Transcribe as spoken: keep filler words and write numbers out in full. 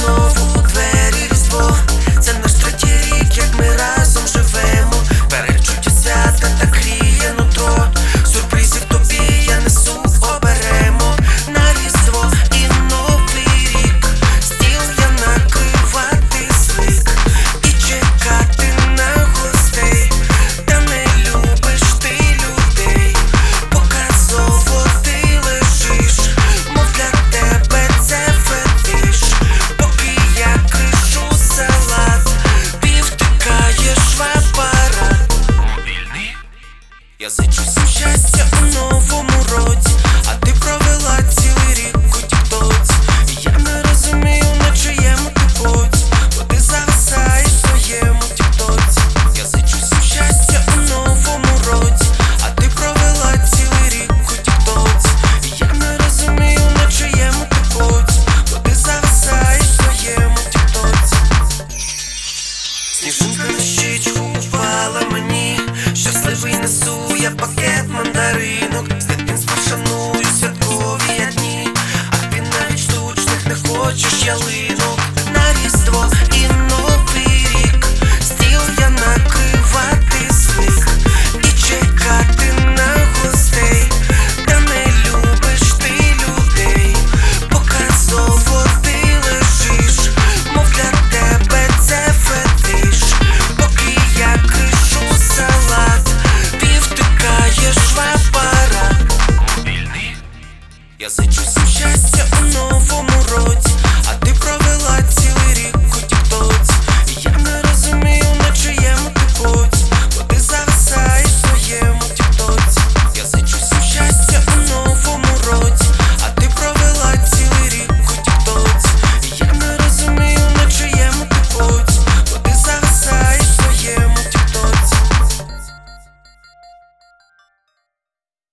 знову у двері різдво. Це наш третій рік, як ми разом живемо. Передчуття свята так гріє нутро. Сюрпризів тобі я несу, оберемо на різдво і новий рік. Стіл я накривати звик і чекати на гостей. Та не любиш ти людей, показово ти лежиш, мов для тебе це фетиш. Поки я кришу салат, півтикаєш в апарат. Мобільний? Я зичу всім щастя у новому році, а ти провела цілий рік у тіктоці. І я не розумію, на чиєму ти боці, бо ти зависаєш в своєму тіктоці. Я зичу всім щастя у новому році, а ти провела цілий рік у тіктоці. І я не розумію, на чиєму ти боці, бо ти зависаєш в своєму тіктоці. Сніжинка на щічку упала мені, щасливий несу я пакет мандаринок. З дитинства шаную святкові я дні, а ти навіть штучних не хочеш ялинок. На різдво і новий рік стіл я накривати звик і чекати на гостей. Та не любиш ти людей, показово ти лежиш, мов для тебе це фетиш. Поки я кришу салат, півтикаєш в апарат. Мобільний? Я зичу всім щастя у новому